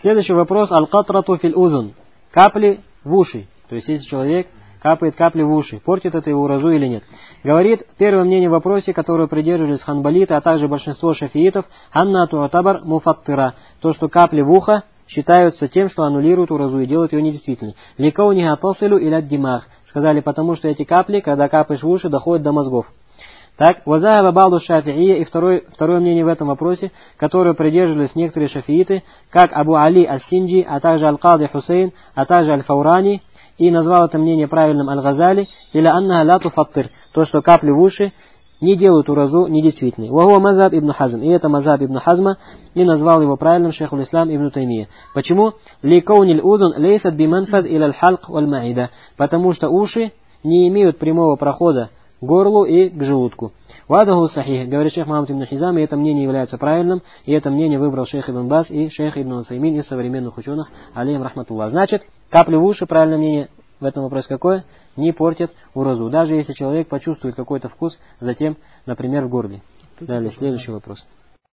Следующий вопрос. Аль-катрату фил узун. Капли в уши. То есть, если человек капает капли в уши, портит это его уразу или нет. Говорит, первое мнение в вопросе, которое придерживались ханбалиты, а также большинство шафиитов, анна туатабар муфаттира. То, что капли в ухо считаются тем, что аннулируют уразу и делают ее недействительной. Ликауниха тасилу иля димах. Сказали, потому что эти капли, когда капаешь в уши, доходят до мозгов. Так, вазаха бабалу шафиия, и второе мнение в этом вопросе, которое придерживались некоторые шафииты, как Абу Али ас-Синджи, а также Аль-Кади Хусейн, а также Аль-Фаурани, и назвал это мнение правильным Аль-Газали, или анна ла туфаттир, то, что капли в уши не делают уразу недействительной. Вахуа мазаб ибн Хазм, и это мазаб ибн Хазма, и назвал его правильным шейхул ислам ибн Таймия. Почему? Ликауниль узун лейсат биманфаз иля халк валь маида, потому что уши не имеют прямого прохода к горлу и к желудку. Вадаху сахих, говорит шейх Мухаммад ибн Хизам, и это мнение является правильным, и это мнение выбрал шейх Ибн Бас и шейх Ибн Усаймин из современных ученых, алейхим рахматуллах. Значит, капли в уши, правильное мнение в этом вопросе какое? Не портит уразу, даже если человек почувствует какой-то вкус затем, например, в горле. Далее, следующий вопрос.